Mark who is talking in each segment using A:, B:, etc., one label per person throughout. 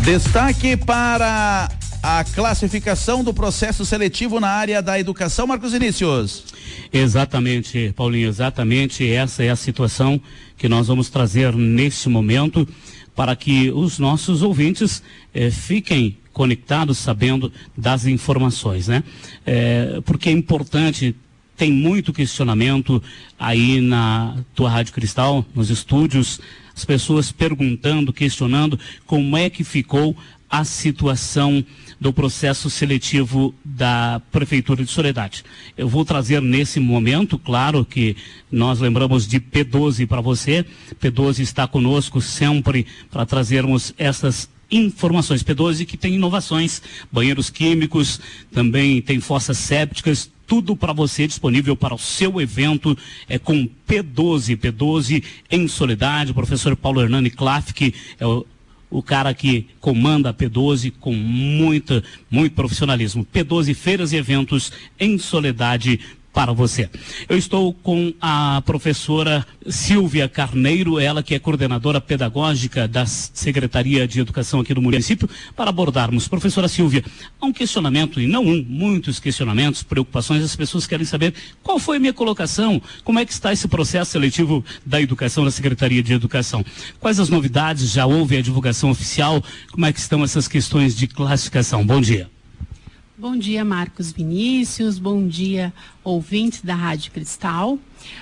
A: Destaque para a classificação do processo seletivo na área da educação, Marcos Vinícius.
B: Exatamente, Paulinho, exatamente essa é a situação que nós vamos trazer neste momento para que os nossos ouvintes fiquem conectados, sabendo das informações, né? Porque é importante, tem muito questionamento aí na tua Rádio Cristal, nos estúdios, as pessoas perguntando, questionando como é que ficou a situação do processo seletivo da Prefeitura de Soledade. Eu vou trazer nesse momento, claro que nós lembramos de P12 para você. P12 está conosco sempre para trazermos essas informações. P12 que tem inovações, banheiros químicos, também tem fossas sépticas, tudo para você disponível para o seu evento, com P12. P12 em Soledade, o professor Paulo Hernani Klaff, que é o cara que comanda a P12 com muito profissionalismo. P12 Feiras e Eventos em Soledade para você. Eu estou com a professora Silvia Carneiro, ela que é coordenadora pedagógica da Secretaria de Educação aqui do município, para abordarmos. Professora Silvia, há um questionamento, e não muitos questionamentos, preocupações, as pessoas querem saber qual foi a minha colocação, como é que está esse processo seletivo da educação, da Secretaria de Educação. Quais as novidades, já houve a divulgação oficial, como é que estão essas questões de classificação? Bom dia.
C: Bom dia, Marcos Vinícius, bom dia, ouvintes da Rádio Cristal.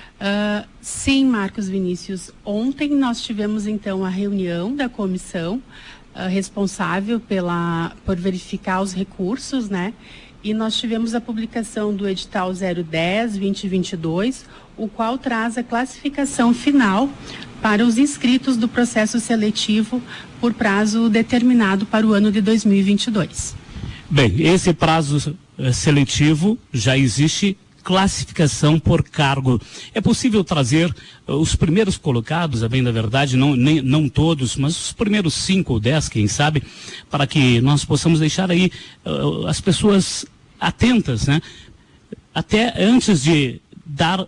C: Sim, Marcos Vinícius, ontem nós tivemos então a reunião da comissão responsável por verificar os recursos, né? E nós tivemos a publicação do edital 010-2022, o qual traz a classificação final para os inscritos do processo seletivo por prazo determinado para o ano de 2022.
B: Bem, esse prazo seletivo já existe classificação por cargo. É possível trazer os primeiros colocados, a bem da verdade, não todos, mas os primeiros 5 ou 10, quem sabe, para que nós possamos deixar aí as pessoas atentas, né? Até antes de dar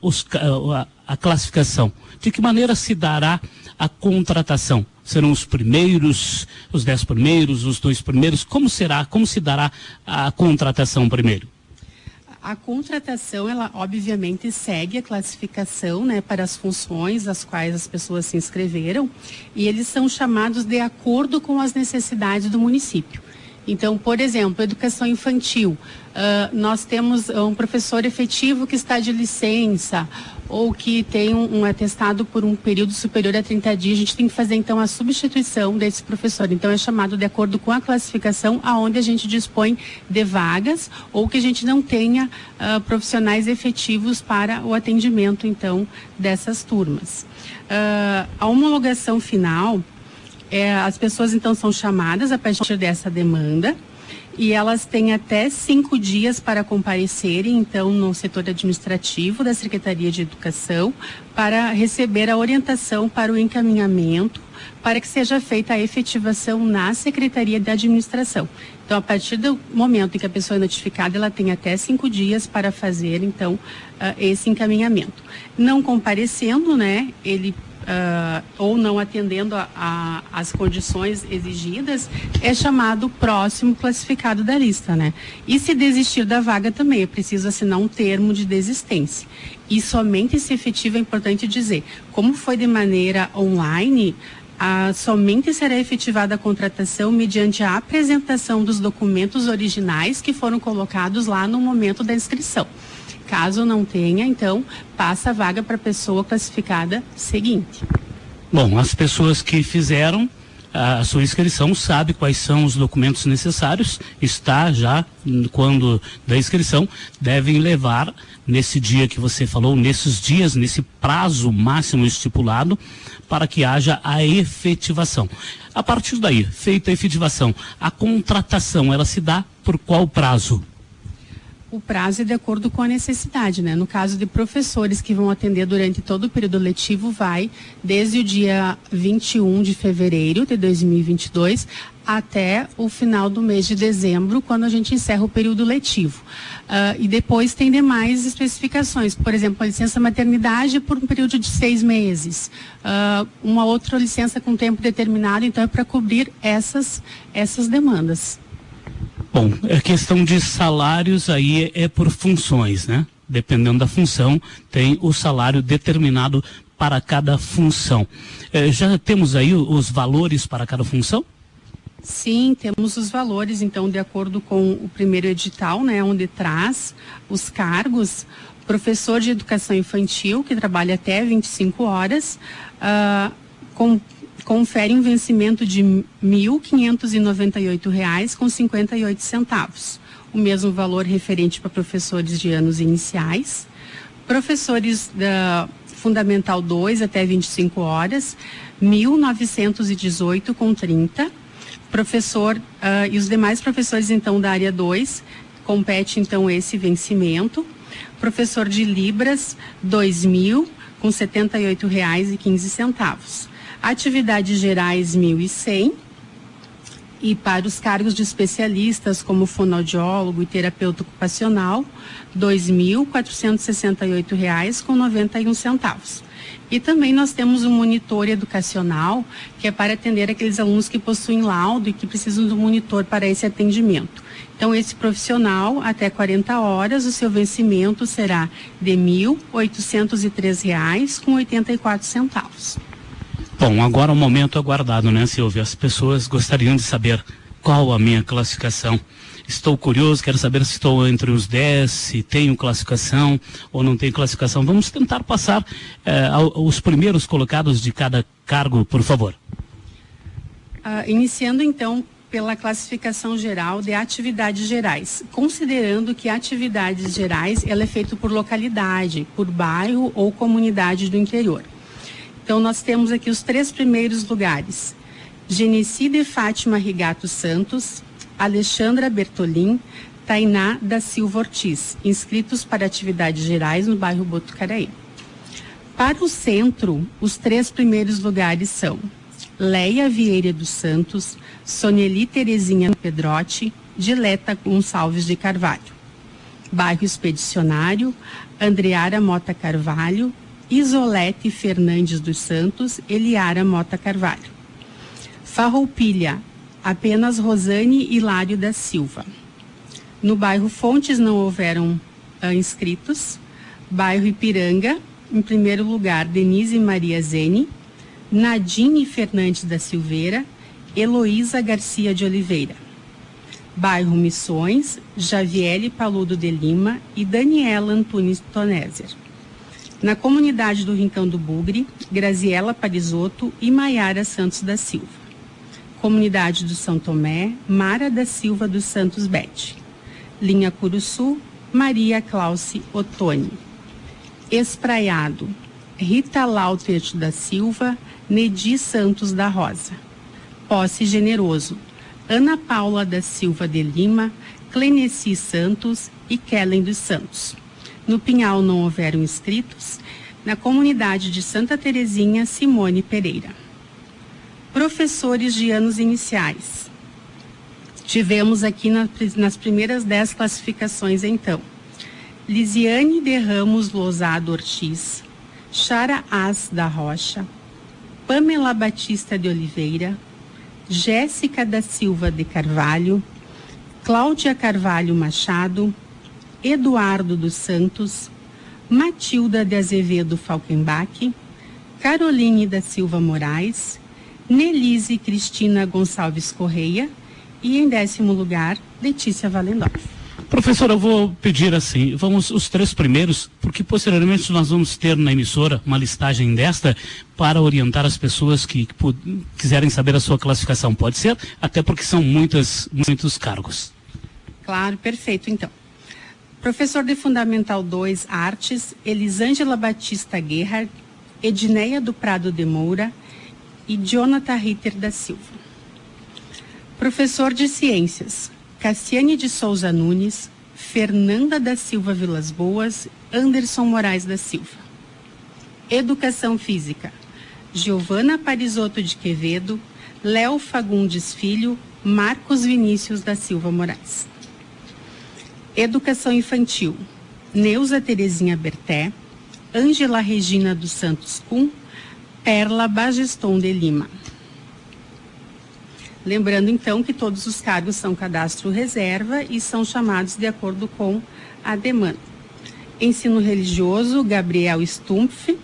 B: a classificação. De que maneira se dará a contratação? Serão os primeiros, os 10 primeiros, os 2 primeiros? Como se dará a contratação primeiro?
C: A contratação, ela obviamente segue a classificação, né, para as funções às quais as pessoas se inscreveram, e eles são chamados de acordo com as necessidades do município. Então, por exemplo, educação infantil, nós temos um professor efetivo que está de licença ou que tem um atestado por um período superior a 30 dias, a gente tem que fazer então a substituição desse professor. Então é chamado de acordo com a classificação aonde a gente dispõe de vagas ou que a gente não tenha profissionais efetivos para o atendimento então dessas turmas. A homologação final, as pessoas então são chamadas a partir dessa demanda e elas têm até 5 dias para comparecerem então no setor administrativo da Secretaria de Educação para receber a orientação para o encaminhamento para que seja feita a efetivação na Secretaria de Administração. Então, a partir do momento em que a pessoa é notificada, ela tem até 5 dias para fazer então esse encaminhamento. Não comparecendo, né, ele ou não atendendo às condições exigidas, é chamado próximo classificado da lista, né? E se desistir da vaga também, é preciso assinar um termo de desistência. E somente se efetiva, é importante dizer, como foi de maneira online, somente será efetivada a contratação mediante a apresentação dos documentos originais que foram colocados lá no momento da inscrição. Caso não tenha, então, passa a vaga para a pessoa classificada seguinte.
B: Bom, as pessoas que fizeram a sua inscrição sabem quais são os documentos necessários, está já, quando da inscrição, devem levar nesse dia que você falou, nesses dias, nesse prazo máximo estipulado, para que haja a efetivação. A partir daí, feita a efetivação, a contratação, ela se dá por qual prazo?
C: O prazo é de acordo com a necessidade, né? No caso de professores que vão atender durante todo o período letivo, vai desde o dia 21 de fevereiro de 2022 até o final do mês de dezembro, quando a gente encerra o período letivo. E depois tem demais especificações, por exemplo, a licença maternidade por um período de 6 meses, uma outra licença com tempo determinado, então é para cobrir essas demandas.
B: Bom, a questão de salários aí é por funções, né? Dependendo da função, tem o salário determinado para cada função. Já temos aí os valores para cada função?
C: Sim, temos os valores, então, de acordo com o primeiro edital, né, onde traz os cargos. Professor de educação infantil, que trabalha até 25 horas, confere um vencimento de R$ 1.598,58. O mesmo valor referente para professores de anos iniciais. Professores da Fundamental 2 até 25 horas, R$ 1.918,30. Professor, e os demais professores, então, da área 2, compete, então, esse vencimento. Professor de Libras, R$ 2.000, com R$ 78,15. Atividades gerais, 1.100. E para os cargos de especialistas, como fonoaudiólogo e terapeuta ocupacional, R$ 2.468,91. E também nós temos um monitor educacional, que é para atender aqueles alunos que possuem laudo e que precisam do monitor para esse atendimento. Então, esse profissional, até 40 horas, o seu vencimento será de R$ 1.803,84.
B: Bom, agora o momento aguardado, né, Silvia? As pessoas gostariam de saber qual a minha classificação. Estou curioso, quero saber se estou entre os 10, se tenho classificação ou não tenho classificação. Vamos tentar passar os primeiros colocados de cada cargo, por favor.
C: Iniciando, então, pela classificação geral de atividades gerais. Considerando que atividades gerais, ela é feita por localidade, por bairro ou comunidade do interior. Então, nós temos aqui os 3 primeiros lugares. Genesi de Fátima Rigato Santos, Alexandra Bertolin, Tainá da Silva Ortiz, inscritos para atividades gerais no bairro Botucaraí. Para o centro, os 3 primeiros lugares são Leia Vieira dos Santos, Soneli Terezinha Pedrotti, Dileta Gonçalves de Carvalho. Bairro Expedicionário, Andreara Mota Carvalho, Isolete Fernandes dos Santos, Eliara Mota Carvalho. Farroupilha, apenas Rosane Hilário da Silva. No bairro Fontes não houveram inscritos. Bairro Ipiranga, em primeiro lugar, Denise Maria Zene, Nadine Fernandes da Silveira, Heloísa Garcia de Oliveira. Bairro Missões, Javiele Paludo de Lima e Daniela Antunes Tonézer. Na comunidade do Rincão do Bugre, Graziela Parisotto e Maiara Santos da Silva. Comunidade do São Tomé, Mara da Silva dos Santos Bete. Linha Curuçu, Maria Clauce Ottoni. Espraiado, Rita Lautert da Silva, Nedi Santos da Rosa. Posse Generoso, Ana Paula da Silva de Lima, Cleneci Santos e Kellen dos Santos. No Pinhal não houveram inscritos. Na comunidade de Santa Terezinha, Simone Pereira. Professores de anos iniciais. Tivemos aqui nas primeiras 10 classificações, então. Lisiane de Ramos Lozado Ortiz, Chara As da Rocha, Pamela Batista de Oliveira, Jéssica da Silva de Carvalho, Cláudia Carvalho Machado, Eduardo dos Santos, Matilda de Azevedo Falkenbach, Caroline da Silva Moraes, Nelise Cristina Gonçalves Correia e, em 10º lugar, Letícia Valendorf.
B: Professora, eu vou pedir assim, vamos os 3 primeiros, porque posteriormente nós vamos ter na emissora uma listagem desta para orientar as pessoas que quiserem saber a sua classificação. Pode ser? Até porque são muitos cargos.
C: Claro, perfeito, então. Professor de Fundamental 2, Artes, Elisângela Batista Guerra, Edneia do Prado de Moura e Jonathan Ritter da Silva. Professor de Ciências, Cassiane de Souza Nunes, Fernanda da Silva Vilas Boas, Anderson Moraes da Silva. Educação Física, Giovana Parisotto de Quevedo, Léo Fagundes Filho, Marcos Vinícius da Silva Moraes. Educação Infantil, Neuza Terezinha Berté, Ângela Regina dos Santos Cum, Perla Bageston de Lima. Lembrando, então, que todos os cargos são cadastro reserva e são chamados de acordo com a demanda. Ensino Religioso, Gabriel Stumpf.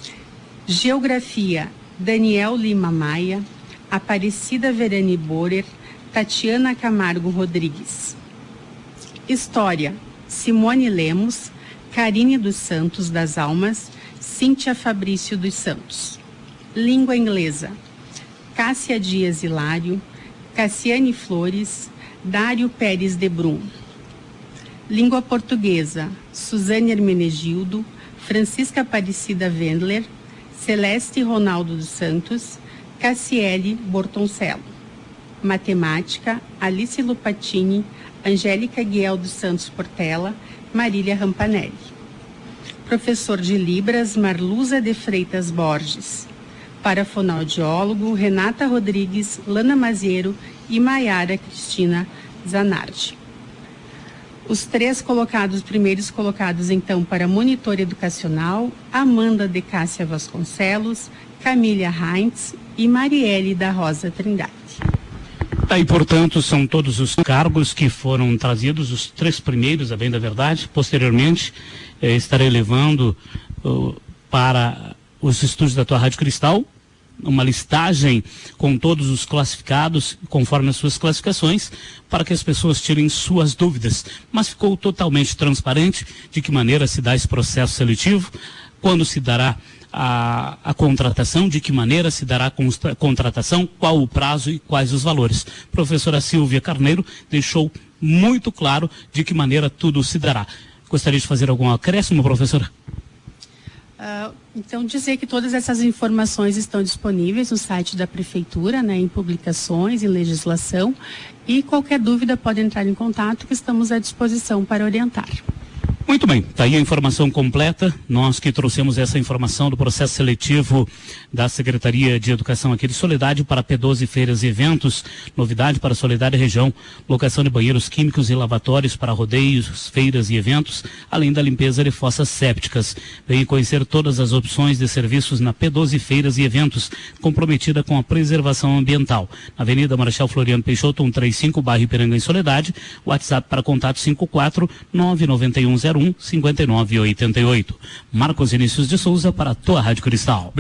C: Geografia, Daniel Lima Maia, Aparecida Verani Borer, Tatiana Camargo Rodrigues. História, Simone Lemos, Karine dos Santos das Almas, Cíntia Fabrício dos Santos. Língua Inglesa, Cássia Dias Hilário, Cassiane Flores, Dário Pérez de Brum. Língua Portuguesa, Suzane Hermenegildo, Francisca Aparecida Wendler, Celeste Ronaldo dos Santos, Cassiele Bortoncello. Matemática, Alice Lupatini, Angélica Guiel dos Santos Portela, Marília Rampanelli. Professor de Libras, Marluza de Freitas Borges. Para fonoaudiólogo, Renata Rodrigues, Lana Maziero e Maiara Cristina Zanardi. Os primeiros colocados, então, para monitor educacional, Amanda de Cássia Vasconcelos, Camília Heinz e Marielle da Rosa Trindade.
B: E, portanto, são todos os cargos que foram trazidos, os 3 primeiros, a bem da verdade. Posteriormente, estarei levando para os estúdios da tua Rádio Cristal uma listagem com todos os classificados, conforme as suas classificações, para que as pessoas tirem suas dúvidas. Mas ficou totalmente transparente de que maneira se dá esse processo seletivo, quando se dará a contratação, de que maneira se dará a contratação, qual o prazo e quais os valores. Professora Silvia Carneiro deixou muito claro de que maneira tudo se dará. Gostaria de fazer algum acréscimo, professora?
C: Então, dizer que todas essas informações estão disponíveis no site da Prefeitura, né, em publicações, em legislação, e qualquer dúvida pode entrar em contato, que estamos à disposição para orientar.
B: Muito bem, está aí a informação completa. Nós que trouxemos essa informação do processo seletivo da Secretaria de Educação aqui de Soledade para P12 Feiras e Eventos. Novidade para Soledade Região, locação de banheiros químicos e lavatórios para rodeios, feiras e eventos, além da limpeza de fossas sépticas. Venha conhecer todas as opções de serviços na P12 Feiras e Eventos, comprometida com a preservação ambiental. Na Avenida Marechal Floriano Peixoto, 135, bairro Ipiranga, em Soledade. WhatsApp para contato 54-99101-5988. Marcos Vinícius de Souza para a tua Rádio Cristal.